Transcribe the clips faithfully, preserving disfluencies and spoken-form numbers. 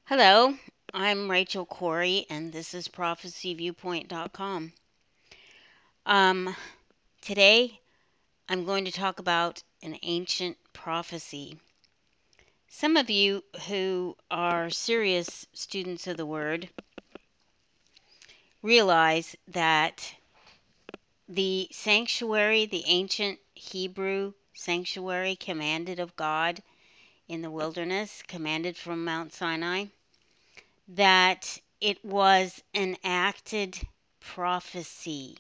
Hello, I'm Rachel Corey, and this is prophecy viewpoint dot com. Um, today, I'm going to talk about an ancient prophecy. Some of you who are serious students of the Word realize that the sanctuary, the ancient Hebrew sanctuary commanded of God in the wilderness, commanded from Mount Sinai, that it was an acted prophecy.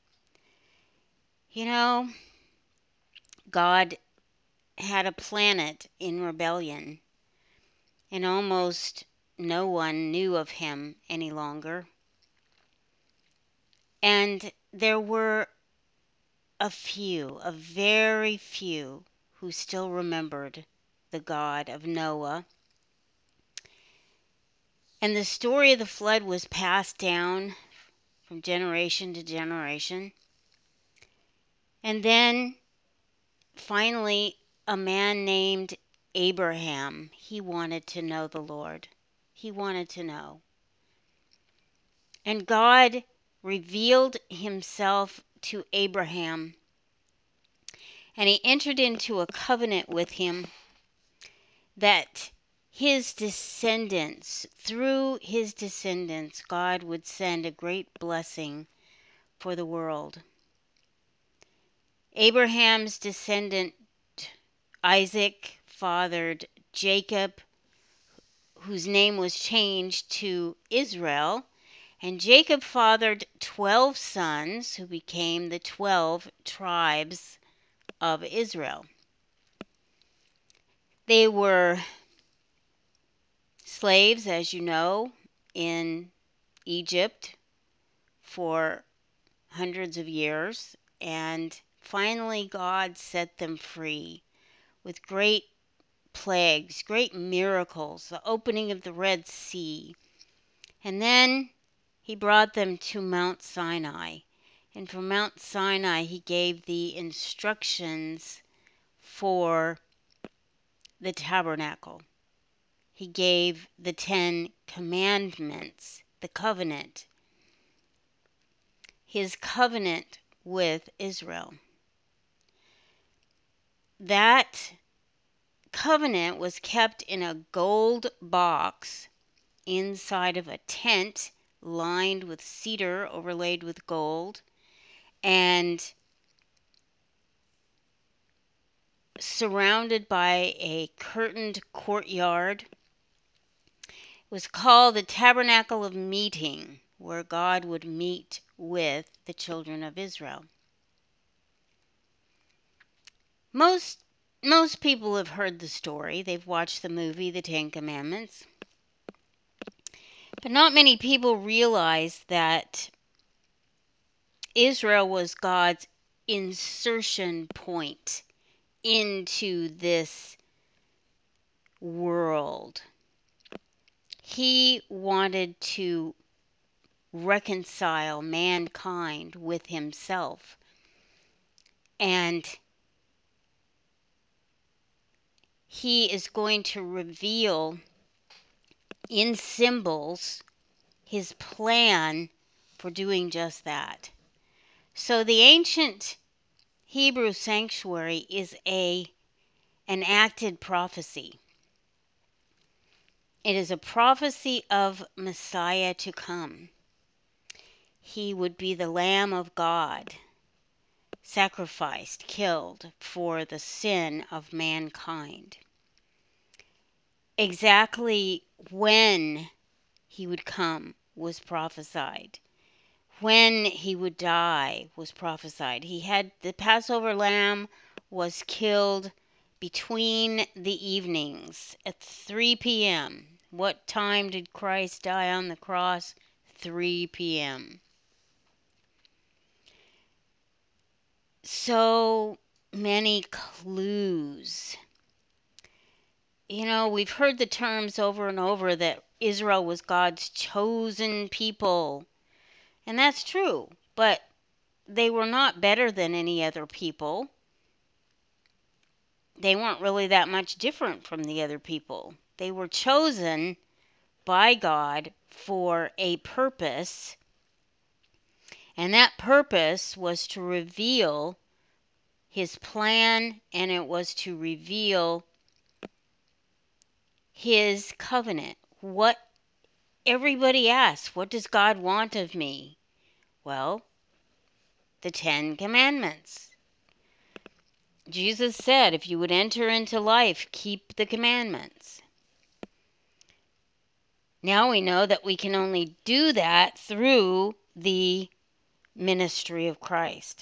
You know, God had a planet in rebellion, and almost no one knew of him any longer. And there were a few, a very few, who still remembered the God of Noah. And the story of the flood was passed down from generation to generation. And then finally, a man named Abraham, he wanted to know the Lord. He wanted to know. And God revealed himself to Abraham, and he entered into a covenant with him that his descendants, through his descendants, God would send a great blessing for the world. Abraham's descendant Isaac fathered Jacob, whose name was changed to Israel, and Jacob fathered twelve sons who became the twelve tribes of Israel. They were slaves, as you know, in Egypt for hundreds of years, and finally God set them free with great plagues, great miracles, the opening of the Red Sea. And then he brought them to Mount Sinai. And from Mount Sinai, he gave the instructions for the tabernacle. He gave the Ten Commandments, the covenant, his covenant with Israel. That covenant was kept in a gold box inside of a tent lined with cedar overlaid with gold and surrounded by a curtained courtyard. It was called the Tabernacle of Meeting, where God would meet with the children of Israel. Most most people have heard the story. They've watched the movie The Ten Commandments. But not many people realize that Israel was God's insertion point into this world. He wanted to reconcile mankind with himself. And he is going to reveal in symbols his plan for doing just that. So the ancient Hebrew sanctuary is a an acted prophecy. It is a prophecy of Messiah to come. He would be the Lamb of God, sacrificed, killed for the sin of mankind. Exactly when he would come was prophesied. When he would die was prophesied. He had the Passover lamb was killed between the evenings at three p.m. What time did Christ die on the cross? three p.m. So many clues. You know, we've heard the terms over and over that Israel was God's chosen people. And that's true. But they were not better than any other people. They weren't really that much different from the other people. They were chosen, by God for a purpose, and that purpose was to reveal his plan, and it was to reveal his covenant. What everybody asks, what does God want of me? Well, the Ten Commandments. Jesus said, if you would enter into life, keep the commandments. Now we know that we can only do that through the ministry of Christ.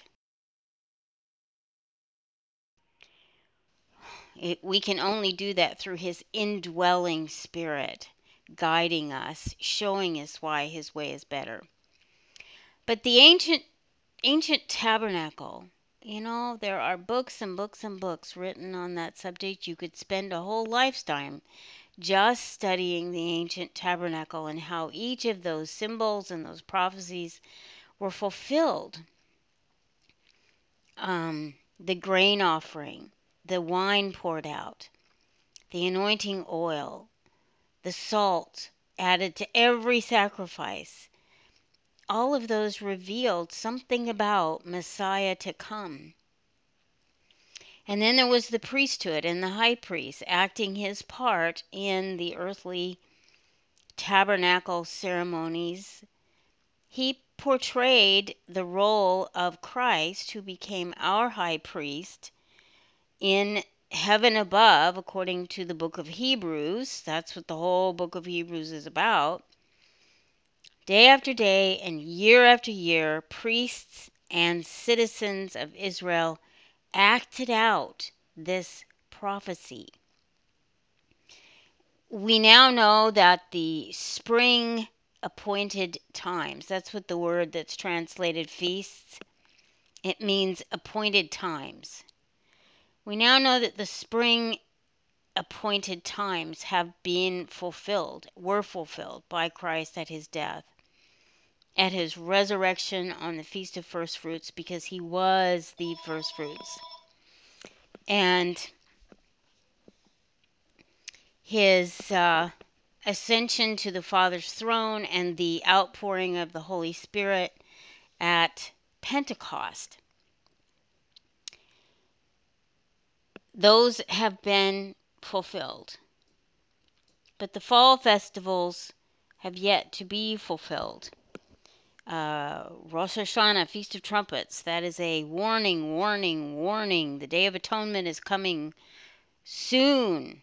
It, we can only do that through his indwelling spirit, guiding us, showing us why his way is better. But the ancient ancient tabernacle, you know, there are books and books and books written on that subject. You could spend a whole lifetime just studying the ancient tabernacle and how each of those symbols and those prophecies were fulfilled. Um, the grain offering, the wine poured out, the anointing oil, the salt added to every sacrifice. All of those revealed something about Messiah to come. And then there was the priesthood and the high priest acting his part in the earthly tabernacle ceremonies. He portrayed the role of Christ, who became our high priest in heaven above, according to the book of Hebrews. That's what the whole book of Hebrews is about. Day after day and year after year, priests and citizens of Israel acted out this prophecy. We now know that the spring appointed times, that's what the word that's translated feasts, it means appointed times. We now know that the spring appointed times have been fulfilled, were fulfilled by Christ at his death, at his resurrection on the Feast of First Fruits, because he was the first fruits. And his uh, ascension to the Father's throne and the outpouring of the Holy Spirit at Pentecost. Those have been fulfilled. But the fall festivals have yet to be fulfilled. Uh, Rosh Hashanah, Feast of Trumpets, that is a warning, warning, warning. The Day of Atonement is coming soon.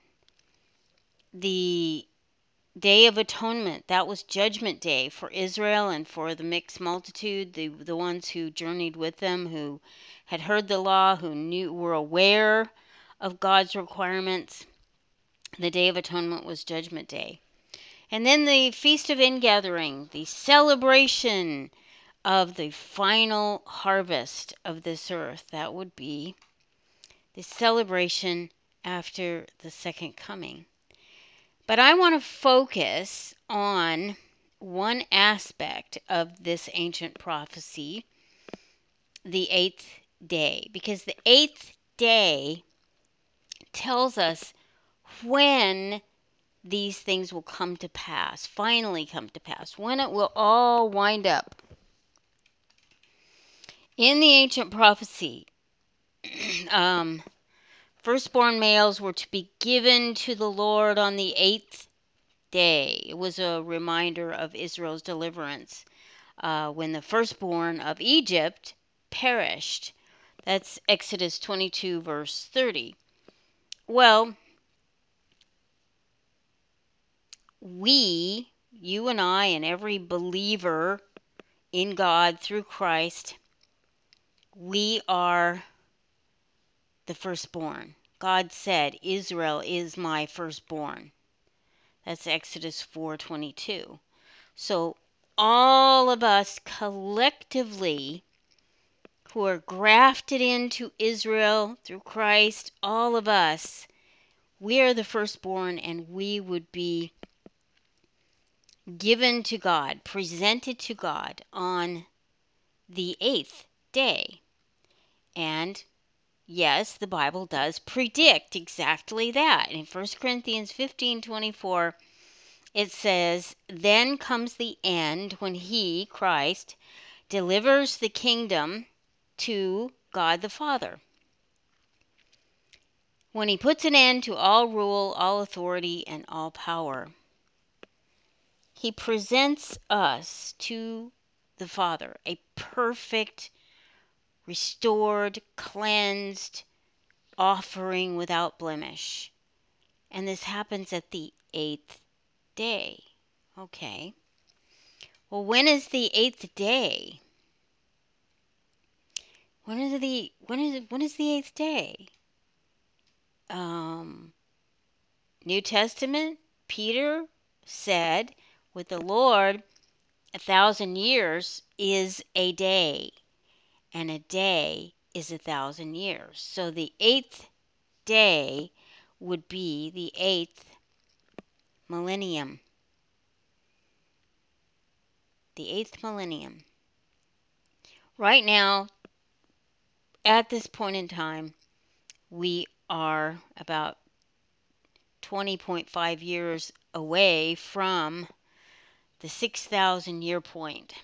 The Day of Atonement, that was Judgment Day for Israel and for the mixed multitude, the the ones who journeyed with them, who had heard the law, who knew, were aware of God's requirements. The Day of Atonement was Judgment Day. And then the Feast of Ingathering, the celebration of the final harvest of this earth. That would be the celebration after the second coming. But I want to focus on one aspect of this ancient prophecy, the eighth day, because the eighth day tells us when these things will come to pass, finally come to pass, when it will all wind up. In the ancient prophecy, um, firstborn males were to be given to the Lord on the eighth day. It was a reminder of Israel's deliverance uh, when the firstborn of Egypt perished. That's Exodus twenty-two, verse thirty. Well, we, you and I, and every believer in God through Christ, we are the firstborn. God said, Israel is my firstborn. That's Exodus four twenty-two. So all of us collectively who are grafted into Israel through Christ, all of us, we are the firstborn, and we would be given to God, presented to God on the eighth day. And yes, the Bible does predict exactly that. In First Corinthians fifteen twenty-four, it says, then comes the end when he, Christ, delivers the kingdom to God the Father. When he puts an end to all rule, all authority, and all power. He presents us to the Father, a perfect, restored, cleansed offering without blemish. And this happens at the eighth day. Okay. Well, when is the eighth day? When is the when is it, when is the eighth day? Um, New Testament, Peter said, with the Lord, a thousand years is a day, and a day is a thousand years. So the eighth day would be the eighth millennium. The eighth millennium. Right now, at this point in time, we are about twenty point five years away from the six thousand year point.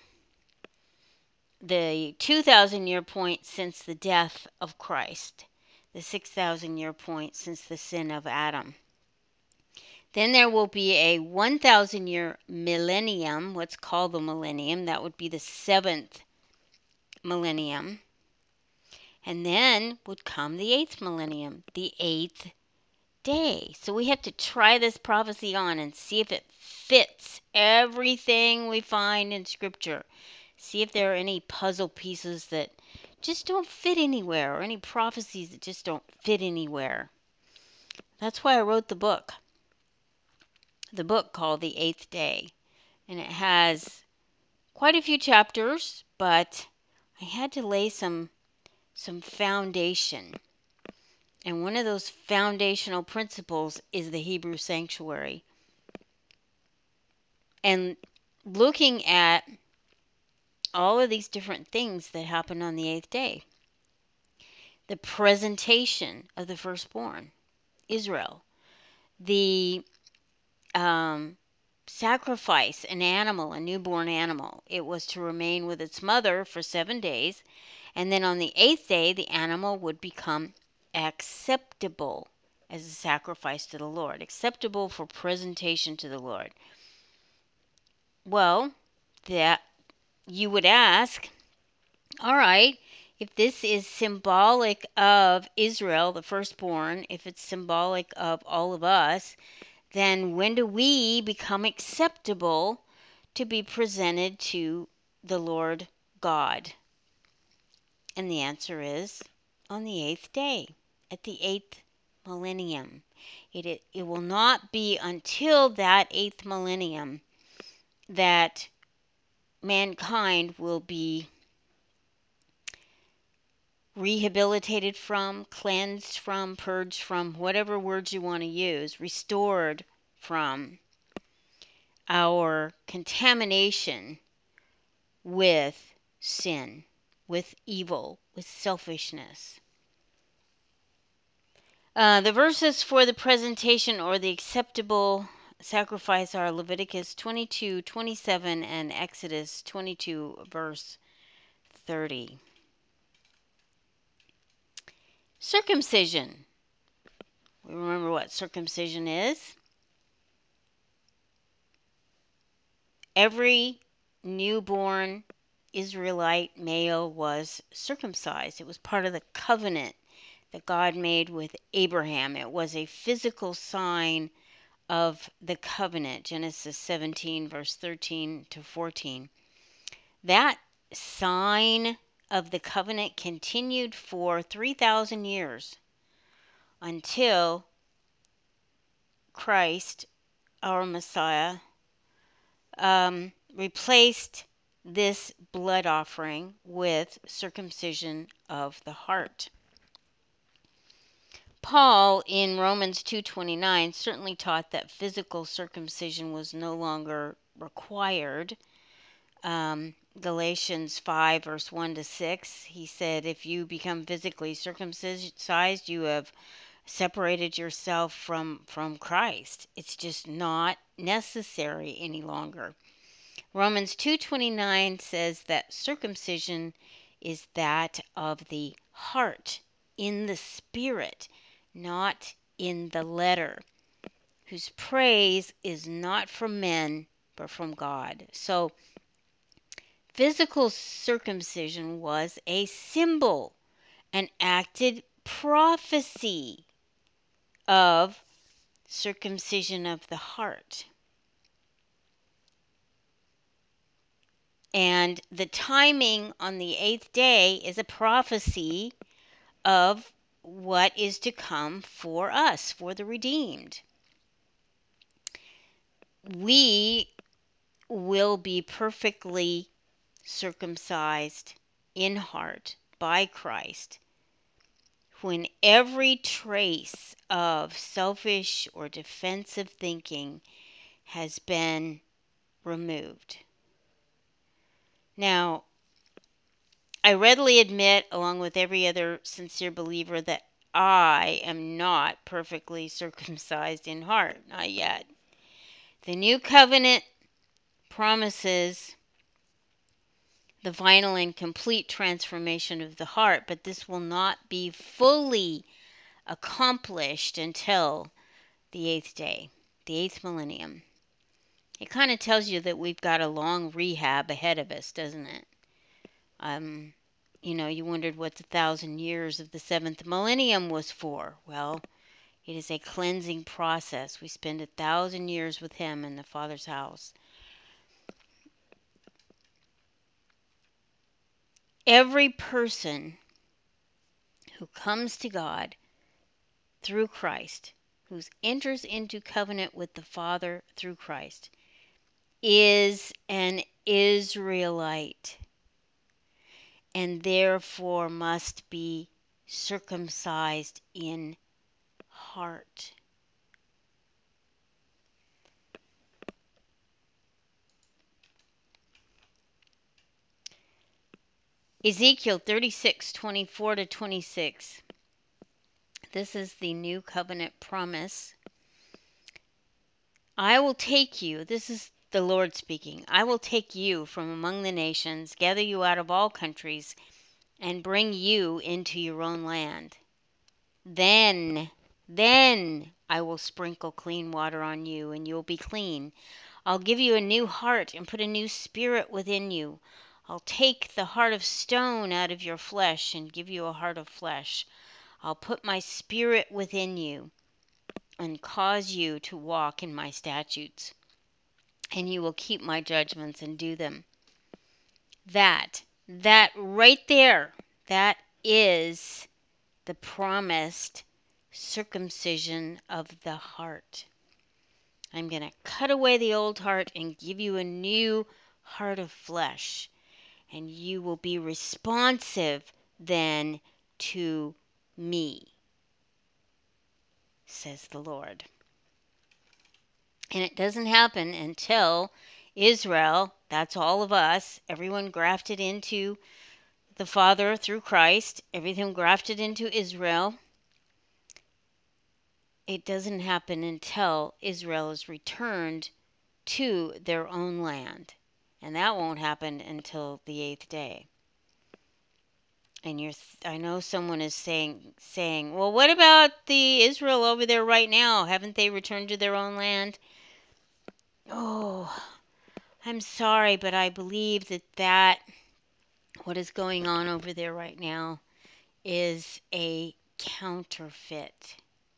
The two thousand year point since the death of Christ. The six thousand year point since the sin of Adam. Then there will be a one thousand year millennium, what's called the millennium. That would be the seventh millennium. And then would come the eighth millennium, the eighth day. So we have to try this prophecy on and see if it fits everything we find in Scripture. See if there are any puzzle pieces that just don't fit anywhere, or any prophecies that just don't fit anywhere. That's why I wrote the book. The book called The Eighth Day. And it has quite a few chapters, but I had to lay some some foundation. And one of those foundational principles is the Hebrew sanctuary. And looking at all of these different things that happen on the eighth day. The presentation of the firstborn, Israel. The um, sacrifice an animal, a newborn animal. It was to remain with its mother for seven days. And then on the eighth day, the animal would become acceptable as a sacrifice to the Lord, acceptable for presentation to the Lord. Well, that you would ask, all right, if this is symbolic of Israel, the firstborn, if it's symbolic of all of us, then when do we become acceptable to be presented to the Lord God? And the answer is on the eighth day, at the eighth millennium. It, it, it will not be until that eighth millennium that mankind will be rehabilitated from, cleansed from, purged from, whatever words you want to use, restored from our contamination with sin, with evil, with selfishness. Uh, the verses for the presentation or the acceptable sacrifice are Leviticus twenty-two, twenty-seven, and Exodus twenty-two, verse thirty. Circumcision. We remember what circumcision is. Every newborn Israelite male was circumcised. It was part of the covenant that God made with Abraham. It was a physical sign of the covenant. Genesis seventeen, verse thirteen to fourteen. That sign of the covenant continued for three thousand years until Christ, our Messiah, um, replaced this blood offering with circumcision of the heart. Paul in Romans two twenty-nine certainly taught that physical circumcision was no longer required. Um, Galatians five verse one to six, he said, if you become physically circumcised, you have separated yourself from, from Christ. It's just not necessary any longer. Romans two twenty-nine says that circumcision is that of the heart, in the spirit, not in the letter, whose praise is not from men, but from God. So, physical circumcision was a symbol, an acted prophecy of circumcision of the heart. And the timing on the eighth day is a prophecy of what is to come for us, for the redeemed. We will be perfectly circumcised in heart by Christ when every trace of selfish or defensive thinking has been removed. Now, I readily admit, along with every other sincere believer, that I am not perfectly circumcised in heart, not yet. The new covenant promises the final and complete transformation of the heart, but this will not be fully accomplished until the eighth day, the eighth millennium. It kind of tells you that we've got a long rehab ahead of us, doesn't it? Um, you know, you wondered what the thousand years of the seventh millennium was for. Well, it is a cleansing process. We spend a thousand years with Him in the Father's house. Every person who comes to God through Christ, who enters into covenant with the Father through Christ, is an Israelite, and therefore must be circumcised in heart. Ezekiel thirty-six, twenty-four to twenty-six. This is the new covenant promise. I will take you, this is the Lord speaking, I will take you from among the nations, gather you out of all countries, and bring you into your own land. Then, then I will sprinkle clean water on you, and you will be clean. I'll give you a new heart and put a new spirit within you. I'll take the heart of stone out of your flesh and give you a heart of flesh. I'll put my spirit within you and cause you to walk in my statutes, and you will keep my judgments and do them. That, that right there, that is the promised circumcision of the heart. I'm going to cut away the old heart and give you a new heart of flesh. And you will be responsive then to me, says the Lord. And it doesn't happen until Israel, that's all of us, everyone grafted into the Father through Christ, everything grafted into Israel. It doesn't happen until Israel is returned to their own land. And that won't happen until the eighth day. And you're, I know someone is saying, saying, well, what about the Israel over there right now? Haven't they returned to their own land? Oh, I'm sorry, but I believe that that, what is going on over there right now, is a counterfeit.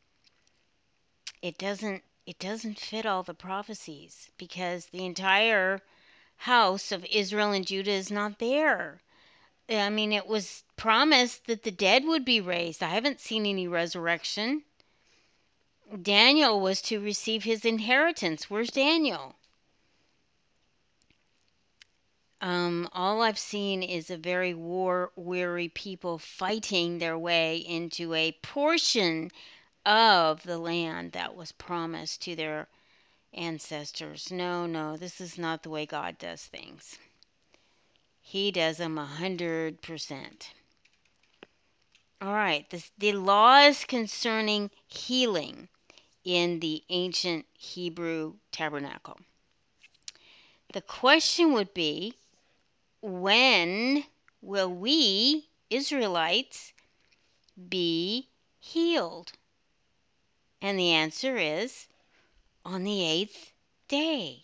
It doesn't, it doesn't fit all the prophecies because the entire house of Israel and Judah is not there. I mean, it was promised that the dead would be raised. I haven't seen any resurrection. Daniel was to receive his inheritance. Where's Daniel? Um, all I've seen is a very war-weary people fighting their way into a portion of the land that was promised to their ancestors. No, no, this is not the way God does things. He does them a hundred percent. All right, this, the laws concerning healing in the ancient Hebrew tabernacle. The question would be, when will we, Israelites, be healed? And the answer is on the eighth day.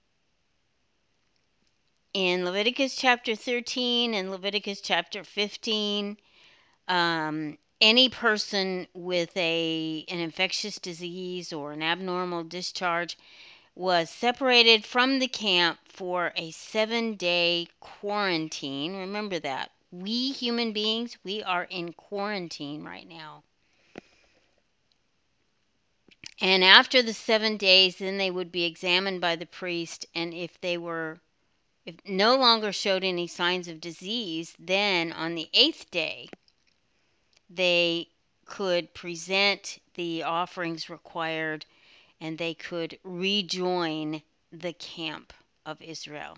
In Leviticus chapter thirteen and Leviticus chapter fifteen, um, any person with a an infectious disease or an abnormal discharge was separated from the camp for a seven-day quarantine. Remember that. We human beings, we are in quarantine right now. And after the seven days, then they would be examined by the priest, and if they were if no longer showed any signs of disease, then on the eighth day, they could present the offerings required and they could rejoin the camp of Israel.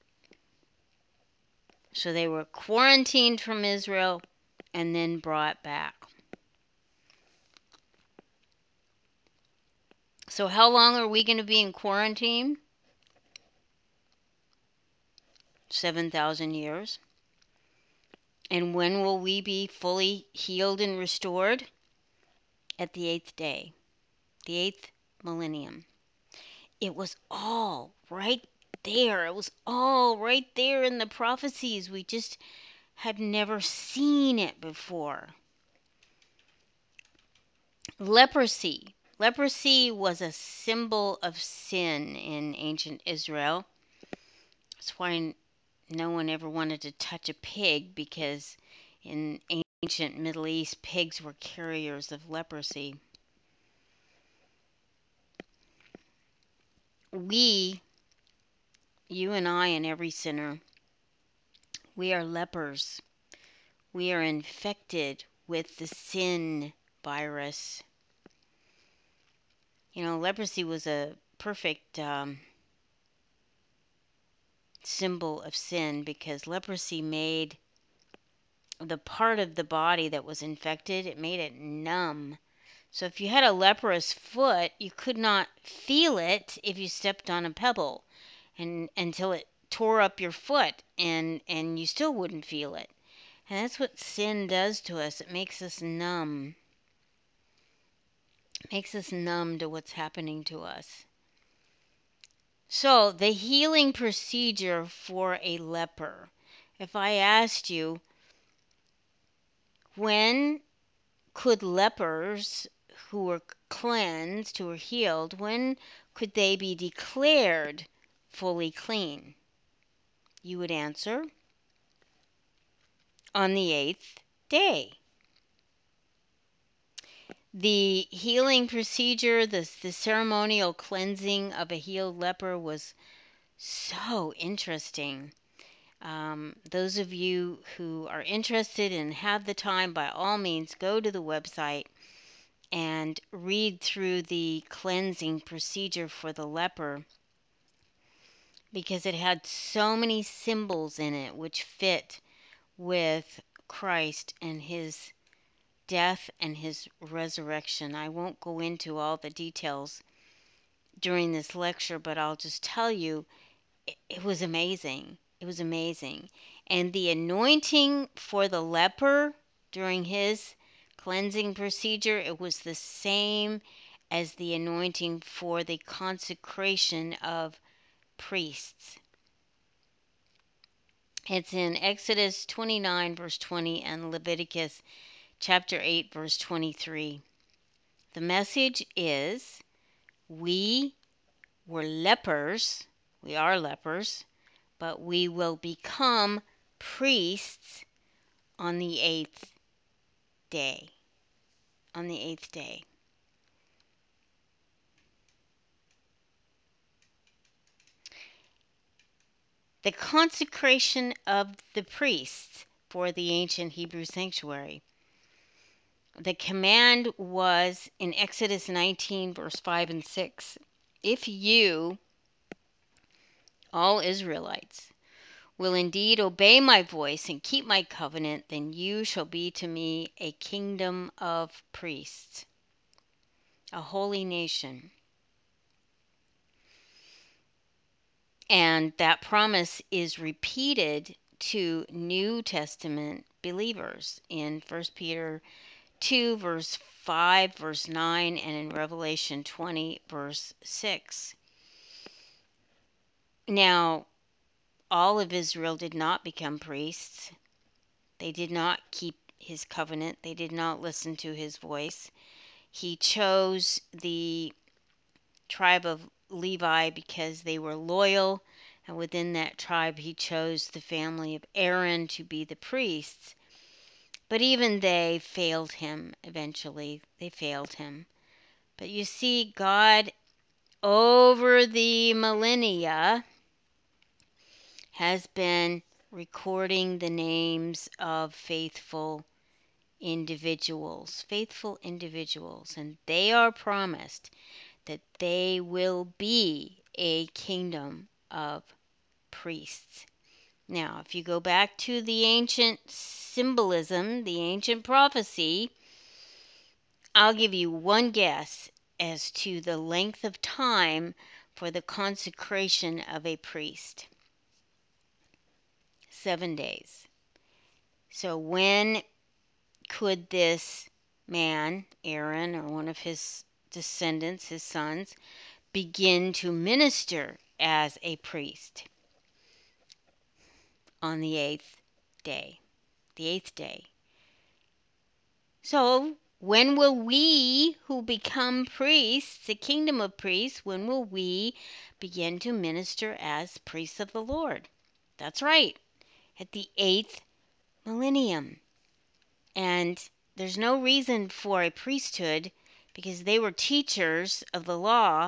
So they were quarantined from Israel and then brought back. So how long are we going to be in quarantine? seven thousand years. And when will we be fully healed and restored? At the eighth day, the eighth millennium. It was all right there. It was all right there in the prophecies. We just had never seen it before. Leprosy. Leprosy was a symbol of sin in ancient Israel. That's why no one ever wanted to touch a pig, because in ancient Middle East, pigs were carriers of leprosy. We, you and I and every sinner, we are lepers. We are infected with the sin virus. You know, leprosy was a perfect um, symbol of sin, because leprosy made the part of the body that was infected, it made it numb. So if you had a leprous foot, you could not feel it if you stepped on a pebble, and until it tore up your foot, and and you still wouldn't feel it. And that's what sin does to us. It makes us numb. It makes us numb to what's happening to us. So, the healing procedure for a leper. If I asked you, when could lepers who were cleansed, who were healed, when could they be declared fully clean? You would answer, on the eighth day. The healing procedure, the, the ceremonial cleansing of a healed leper was so interesting. Um, those of you who are interested and have the time, by all means, go to the website and read through the cleansing procedure for the leper, because it had so many symbols in it which fit with Christ and his death and his resurrection. I won't go into all the details during this lecture, but I'll just tell you it, it was amazing. It was amazing. And the anointing for the leper during his cleansing procedure, it was the same as the anointing for the consecration of priests. It's in Exodus twenty-nine, verse twenty, and Leviticus chapter eight, verse twenty-three. The message is, we were lepers, we are lepers, but we will become priests on the eighth day. On the eighth day. The consecration of the priests for the ancient Hebrew sanctuary. The command was in Exodus nineteen, verse five and six. If you, all Israelites, will indeed obey my voice and keep my covenant, then you shall be to me a kingdom of priests. a holy nation. And that promise is repeated to New Testament believers in First Peter two, verse five, verse nine, and in Revelation twenty, verse six. Now, all of Israel did not become priests. They did not keep his covenant. They did not listen to his voice. He chose the tribe of Levi because they were loyal, and within that tribe he chose the family of Aaron to be the priests. But even they failed him eventually. They failed him. But you see, God, over the millennia, has been recording the names of faithful individuals, faithful individuals, and they are promised that they will be a kingdom of priests. Now, if you go back to the ancient symbolism, the ancient prophecy, I'll give you one guess as to the length of time for the consecration of a priest. Seven days. So when could this man, Aaron, or one of his descendants, his sons, begin to minister as a priest? On the eighth day. The eighth day. So, when will we who become priests, the kingdom of priests, when will we begin to minister as priests of the Lord? That's right, at the eighth millennium. And there's no reason for a priesthood because they were teachers of the law,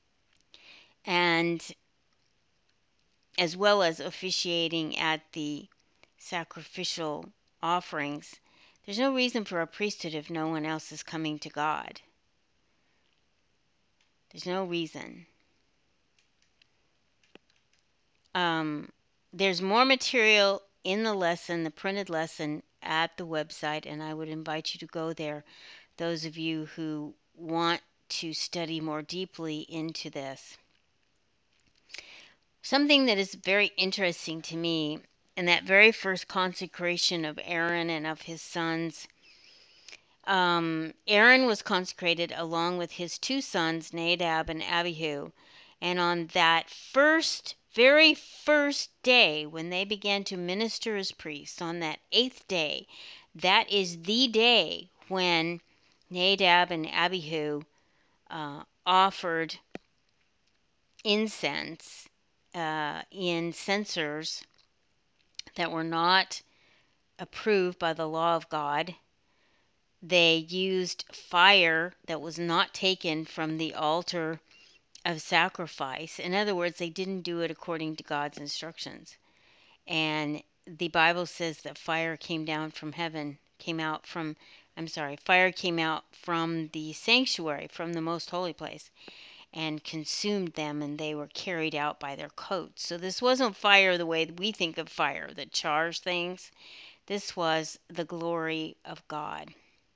and as well as officiating at the sacrificial offerings. There's no reason for a priesthood if no one else is coming to God. There's no reason. Um, there's more material in the lesson, the printed lesson, at the website, and I would invite you to go there, those of you who want to study more deeply into this. Something that is very interesting to me in that very first consecration of Aaron and of his sons, um, Aaron was consecrated along with his two sons, Nadab and Abihu. And on that first, very first day when they began to minister as priests, on that eighth day, that is the day when Nadab and Abihu uh, offered incense uh, in censers that were not approved by the law of God. They used fire that was not taken from the altar of sacrifice. In other words, they didn't do it according to God's instructions. And the Bible says that fire came down from heaven, came out from, I'm sorry, fire came out from the sanctuary, from the most holy place, and consumed them, and they were carried out by their coats. So this wasn't fire the way we think of fire that chars things. This was the glory of God.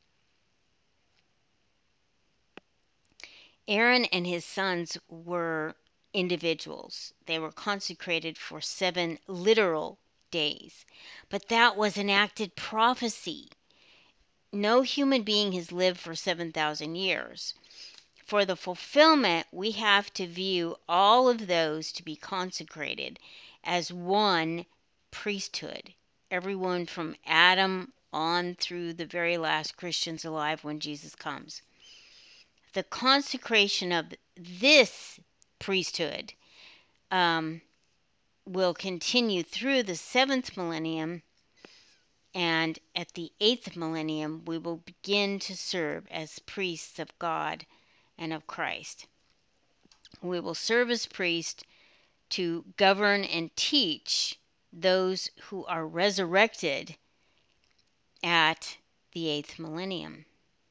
Aaron and his sons were individuals. They were consecrated for seven literal days. But that was enacted prophecy. No human being has lived for seven thousand years. For the fulfillment, we have to view all of those to be consecrated as one priesthood. Everyone from Adam on through the very last Christians alive when Jesus comes. The consecration of this priesthood um, will continue through the seventh millennium, and at the eighth millennium we will begin to serve as priests of God and of Christ. We will serve as priests to govern and teach those who are resurrected at the eighth millennium.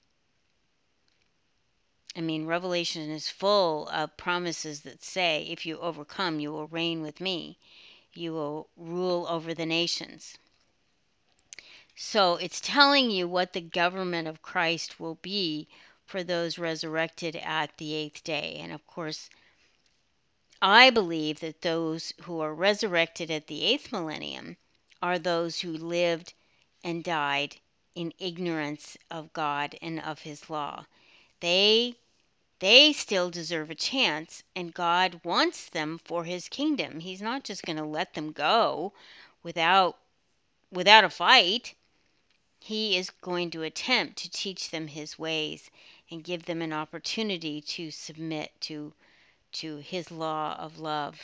I mean, Revelation is full of promises that say, if you overcome, you will reign with me. You will rule over the nations. So it's telling you what the government of Christ will be for those resurrected at the eighth day. And of course, I believe that those who are resurrected at the eighth millennium are those who lived and died in ignorance of God and of his law. They they still deserve a chance, and God wants them for his kingdom. He's not just going to let them go without without a fight. He is going to attempt to teach them his ways and give them an opportunity to submit to to his law of love,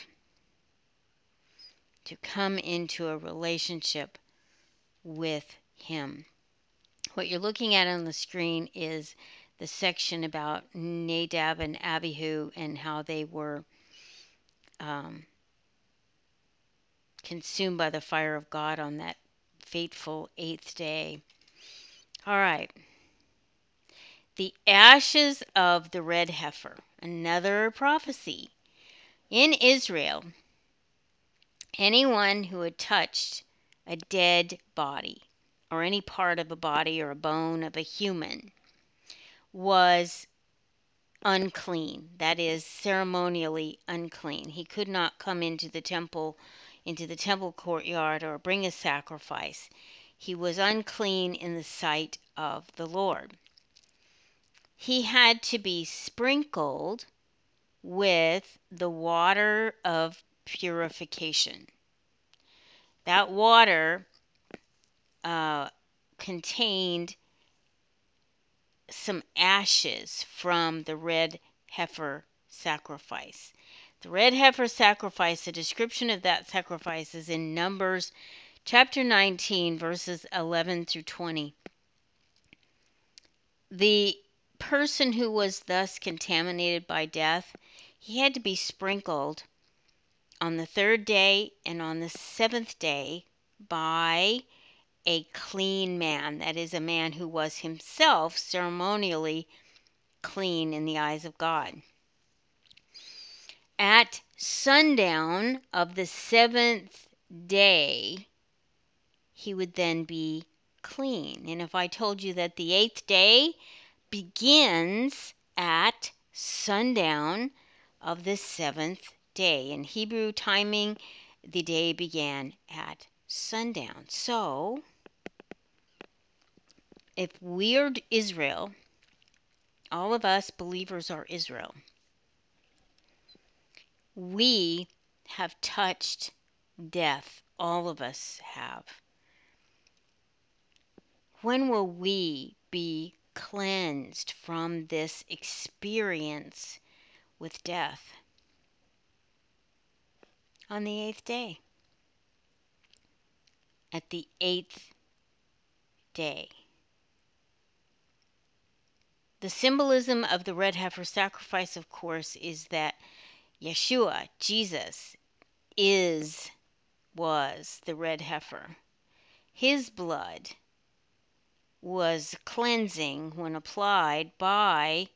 to come into a relationship with him. What you're looking at on the screen is the section about Nadab and Abihu and how they were um, consumed by the fire of God on that fateful eighth day. All right. The ashes of the red heifer, another prophecy. In Israel, anyone who had touched a dead body or any part of a body or a bone of a human was unclean, that is, ceremonially unclean. He could not come into the temple, into the temple courtyard, or bring a sacrifice. He was unclean in the sight of the Lord. He had to be sprinkled with the water of purification. That water uh, contained some ashes from the red heifer sacrifice. The red heifer sacrifice, the description of that sacrifice is in Numbers chapter nineteen, verses eleven through twenty. The person who was thus contaminated by death, he had to be sprinkled on the third day and on the seventh day by a clean man, that is, a man who was himself ceremonially clean in the eyes of God. At sundown of the seventh day, he would then be clean. And if I told you that the eighth day begins at sundown of the seventh day, in Hebrew timing, the day began at sundown. So, if we're Israel, all of us believers are Israel, we have touched death. All of us have. When will we be cleansed from this experience with death? On the eighth day. At the eighth day. The symbolism of the red heifer sacrifice, of course, is that Yeshua, Jesus, is, was the red heifer. His blood was cleansing when applied by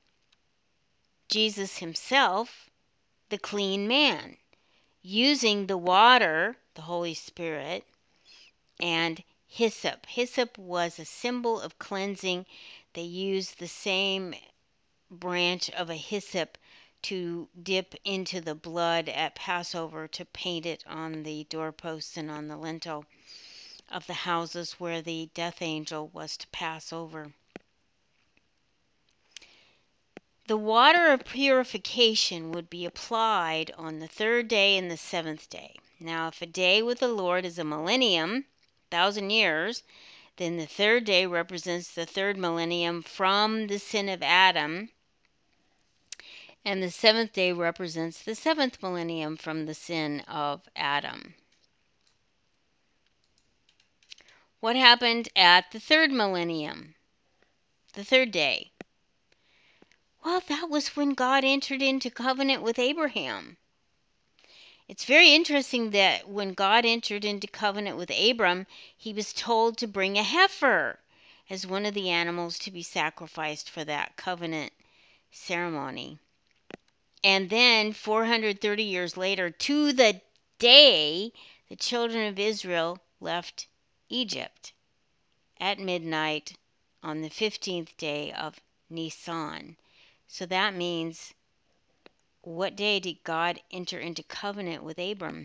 Jesus himself, the clean man, using the water, the Holy Spirit, and hyssop. Hyssop was a symbol of cleansing. They used the same branch of a hyssop to dip into the blood at Passover to paint it on the doorposts and on the lintel of the houses where the death angel was to pass over. The water of purification would be applied on the third day and the seventh day. Now, if a day with the Lord is a millennium, thousand years, then the third day represents the third millennium from the sin of Adam, and the seventh day represents the seventh millennium from the sin of Adam. What happened at the third millennium? The third day. Well, that was when God entered into covenant with Abraham. It's very interesting that when God entered into covenant with Abram, he was told to bring a heifer as one of the animals to be sacrificed for that covenant ceremony. And then four hundred thirty years later, to the day, the children of Israel left Egypt at midnight on the fifteenth day of Nisan. So that means, what day did God enter into covenant with Abram?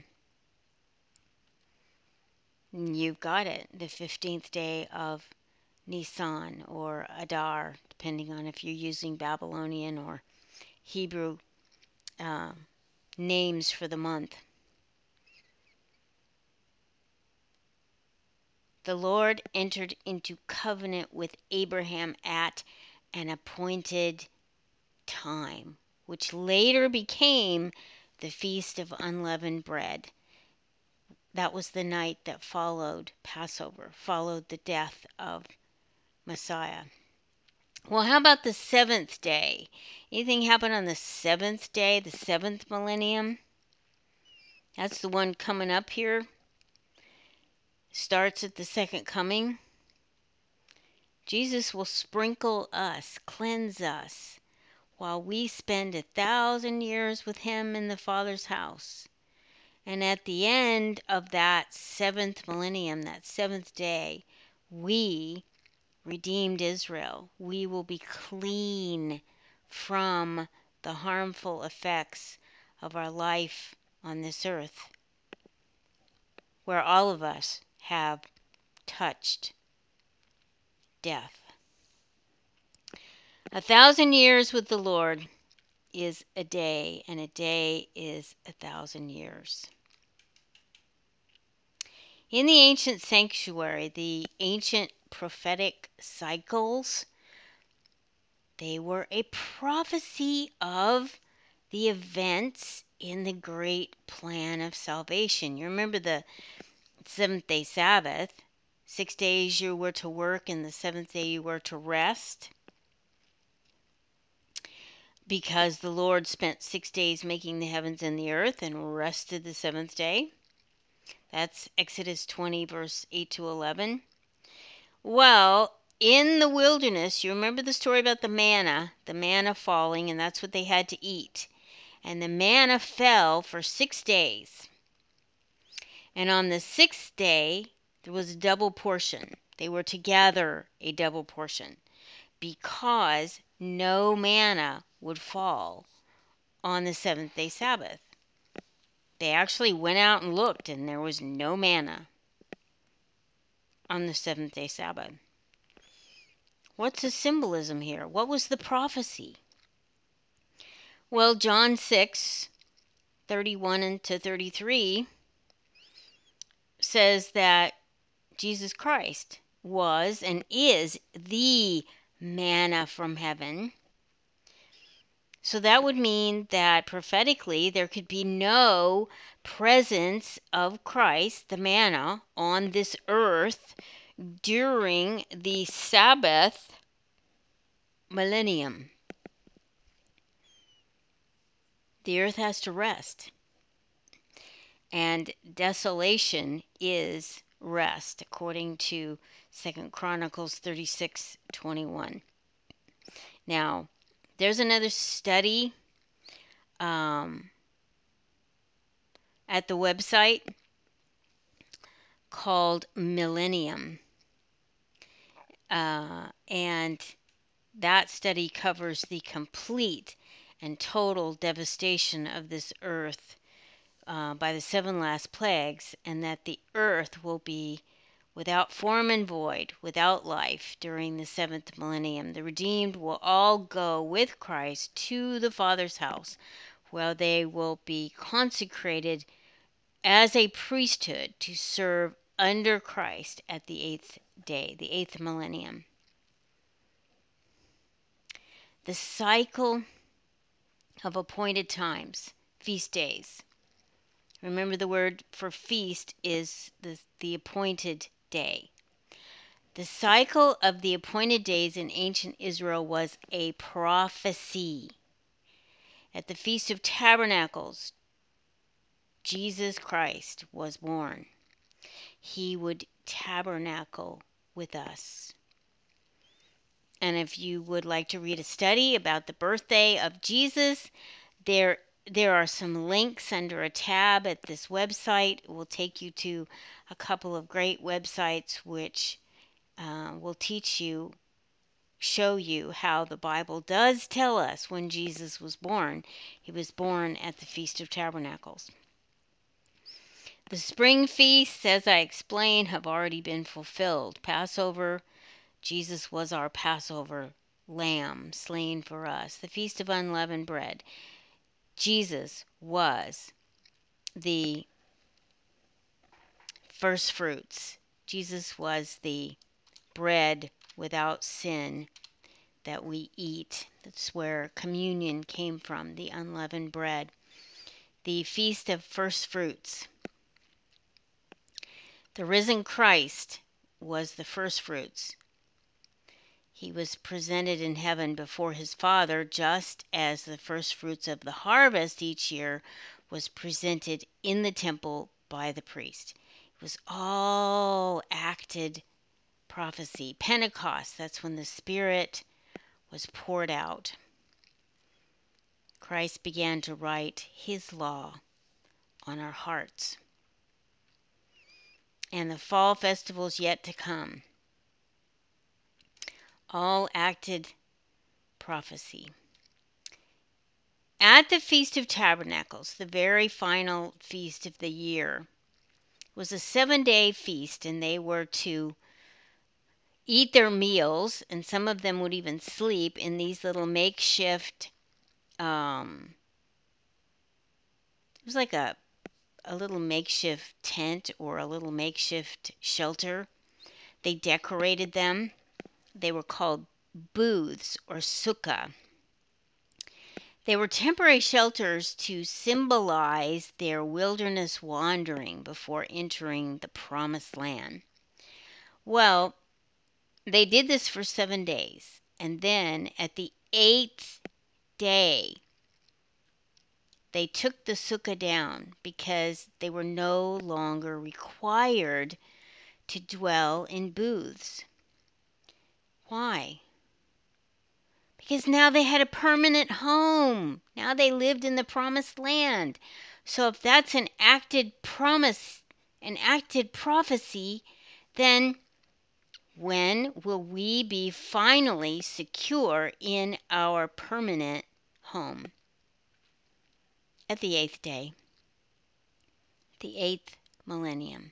You've got it, the fifteenth day of Nisan or Adar, depending on if you're using Babylonian or Hebrew uh, names for the month. The Lord entered into covenant with Abraham at an appointed time, which later became the Feast of Unleavened Bread. That was the night that followed Passover, followed the death of Messiah. Well, how about the seventh day? Anything happen on the seventh day, the seventh millennium? That's the one coming up here. Starts at the second coming. Jesus will sprinkle us, cleanse us, while we spend a thousand years with him in the Father's house. And at the end of that seventh millennium, that seventh day, we, redeemed Israel, we will be clean from the harmful effects of our life on this earth, where all of us have touched death. A thousand years with the Lord is a day, and a day is a thousand years. In the ancient sanctuary, the ancient prophetic cycles, they were a prophecy of the events in the great plan of salvation. You remember the seventh day Sabbath. Six days you were to work, and the seventh day you were to rest. Because the Lord spent six days making the heavens and the earth and rested the seventh day. That's Exodus twenty, verse eight to eleven. Well, in the wilderness, you remember the story about the manna, the manna falling, and that's what they had to eat. And the manna fell for six days. And on the sixth day, there was a double portion. They were to gather a double portion because no manna would fall on the seventh day Sabbath. They actually went out and looked, and there was no manna on the seventh day Sabbath. What's the symbolism here? What was the prophecy? Well, John six, thirty-one to thirty-three says that Jesus Christ was and is the manna from heaven. So that would mean that prophetically there could be no presence of Christ, the manna, on this earth during the Sabbath millennium. The earth has to rest. And desolation is rest, according to Second Chronicles thirty-six twenty-one. Now, there's another study um, at the website called Millennium. Uh, and that study covers the complete and total devastation of this earth uh, by the seven last plagues, and that the earth will be without form and void, without life during the seventh millennium. The redeemed will all go with Christ to the Father's house, where they will be consecrated as a priesthood to serve under Christ at the eighth day, the eighth millennium. The cycle of appointed times, feast days. Remember, the word for feast is the, the appointed day. The cycle of the appointed days in ancient Israel was a prophecy. At the Feast of Tabernacles, Jesus Christ was born. He would tabernacle with us. And if you would like to read a study about the birthday of Jesus, there there are some links under a tab at this website. It will take you to a couple of great websites which uh, will teach you show you how the Bible does tell us when Jesus was born. He was born at the Feast of Tabernacles. The spring feasts, as I explained, have already been fulfilled. Passover, Jesus was our Passover lamb slain for us. The Feast of Unleavened Bread, Jesus was the first fruits. Jesus was the bread without sin that we eat. That's where communion came from, the unleavened bread. The Feast of First Fruits. The risen Christ was the first fruits. He was presented in heaven before his Father, just as the first fruits of the harvest each year was presented in the temple by the priest. It was all acted prophecy. Pentecost, that's when the Spirit was poured out. Christ began to write his law on our hearts. And the fall festivals yet to come, all acted prophecy. At the Feast of Tabernacles, the very final feast of the year, was a seven-day feast, and they were to eat their meals, and some of them would even sleep in these little makeshift, um, it was like a, a little makeshift tent or a little makeshift shelter. They decorated them. They were called booths or sukkah. They were temporary shelters to symbolize their wilderness wandering before entering the promised land. Well, they did this for seven days, and then at the eighth day, they took the sukkah down because they were no longer required to dwell in booths. Why? Because now they had a permanent home. Now they lived in the promised land. So if that's an acted promise, an acted prophecy, then when will we be finally secure in our permanent home? At the eighth day, the eighth millennium.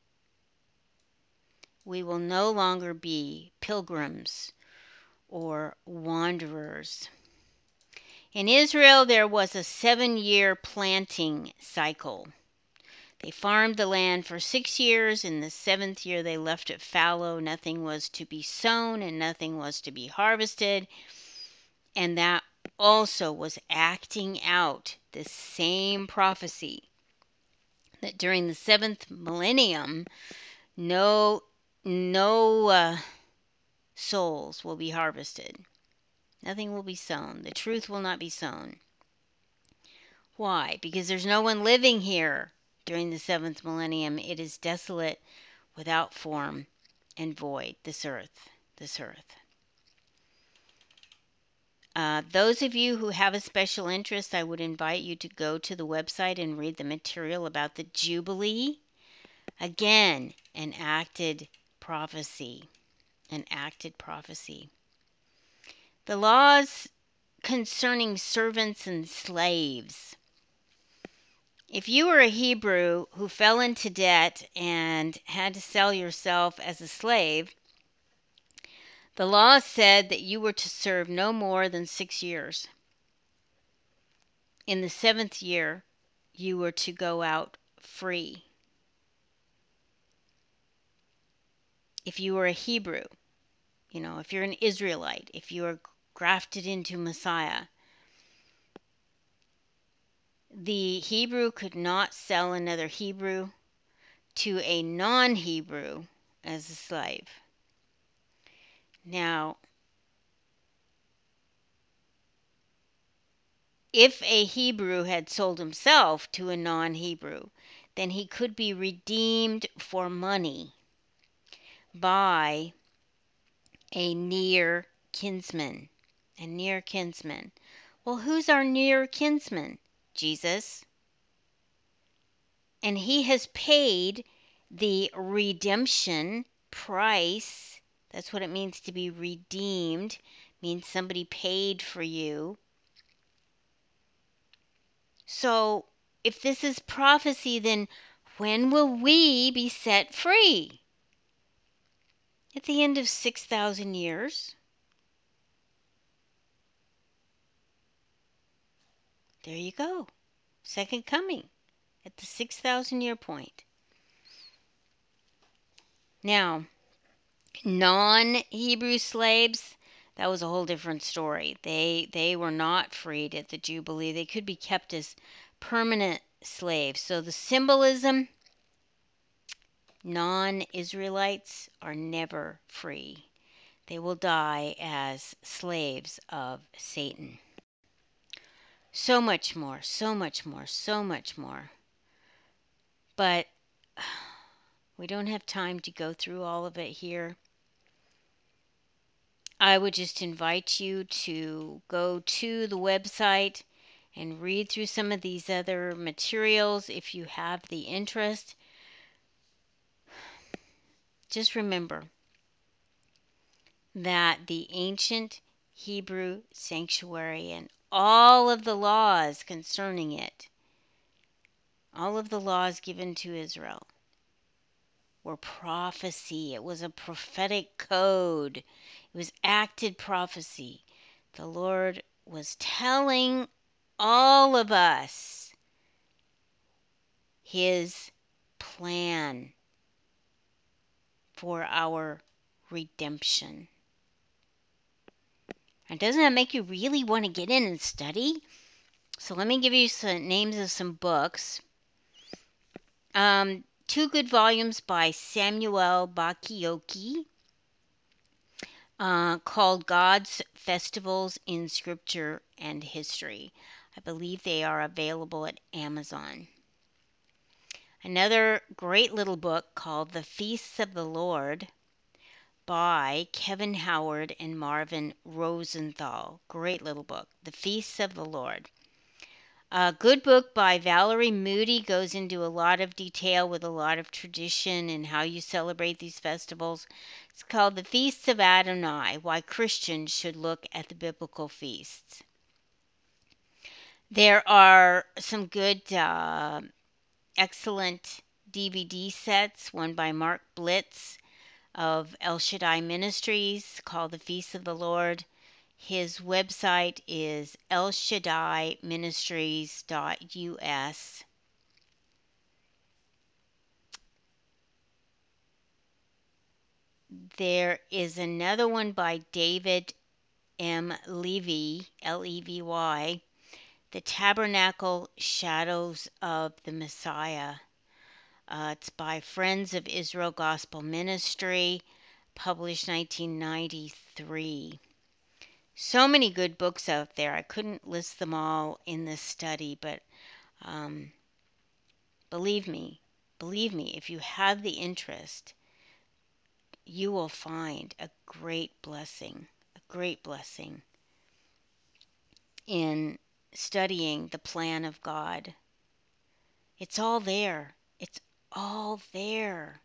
We will no longer be pilgrims or wanderers. In Israel, there was a seven-year planting cycle. They farmed the land for six years. In the seventh year, they left it fallow. Nothing was to be sown and nothing was to be harvested. And that also was acting out the same prophecy that during the seventh millennium, no, no uh, souls will be harvested. Nothing will be sown. The truth will not be sown. Why? Because there's no one living here during the seventh millennium. It is desolate, without form, and void, this earth, this earth. Uh, those of you who have a special interest, I would invite you to go to the website and read the material about the Jubilee. Again, an acted prophecy, an acted prophecy. The laws concerning servants and slaves. If you were a Hebrew who fell into debt and had to sell yourself as a slave, the law said that you were to serve no more than six years. In the seventh year, you were to go out free. If you were a Hebrew, you know, if you're an Israelite, if you are grafted into Messiah, the Hebrew could not sell another Hebrew to a non-Hebrew as a slave. Now, if a Hebrew had sold himself to a non-Hebrew, then he could be redeemed for money by a near kinsman. A near kinsman. Well, who's our near kinsman? Jesus. And he has paid the redemption price, That's what it means to be redeemed. It means somebody paid for you. So, if this is prophecy, then when will we be set free? At the end of six thousand years. There you go. Second coming at the six thousand year point. Now, non-Hebrew slaves, that was a whole different story. They they were not freed at the Jubilee. They could be kept as permanent slaves. So the symbolism, non-Israelites are never free. They will die as slaves of Satan. So much more, so much more, so much more. But we don't have time to go through all of it here. I would just invite you to go to the website and read through some of these other materials if you have the interest. Just remember that the ancient Hebrew sanctuary and all of the laws concerning it, all of the laws given to Israel, were prophecy. It was a prophetic code. It was acted prophecy. The Lord was telling all of us His plan for our redemption. And doesn't that make you really want to get in and study? So let me give you some names of some books. Um, two good volumes by Samuel Bakioki uh, called God's Festivals in Scripture and History. I believe they are available at Amazon. Another great little book called The Feasts of the Lord by Kevin Howard and Marvin Rosenthal. Great little book, The Feasts of the Lord. A good book by Valerie Moody goes into a lot of detail with a lot of tradition and how you celebrate these festivals. It's called The Feasts of Adonai, Why Christians Should Look at the Biblical Feasts. There are some good, uh, excellent D V D sets, one by Mark Blitz of El Shaddai Ministries called The Feast of the Lord. His website is el shaddai ministries dot u s. There is another one by David M. Levy, L E V Y, The Tabernacle Shadows of the Messiah. Uh, it's by Friends of Israel Gospel Ministry, published nineteen ninety-three. So many good books out there. I couldn't list them all in this study, but um, believe me, believe me, if you have the interest, you will find a great blessing, a great blessing in studying the plan of God. It's all there. It's all there.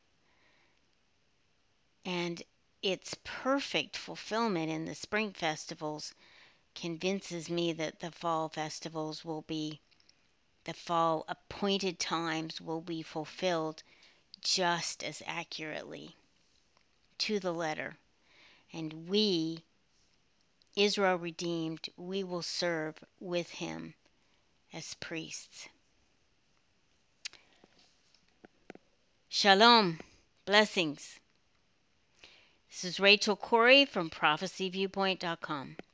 And its perfect fulfillment in the spring festivals convinces me that the fall festivals will be, the fall appointed times will be fulfilled just as accurately to the letter. And we, Israel redeemed, we will serve with him as priests. Shalom. Blessings. This is Rachel Corrie from prophecy viewpoint dot com.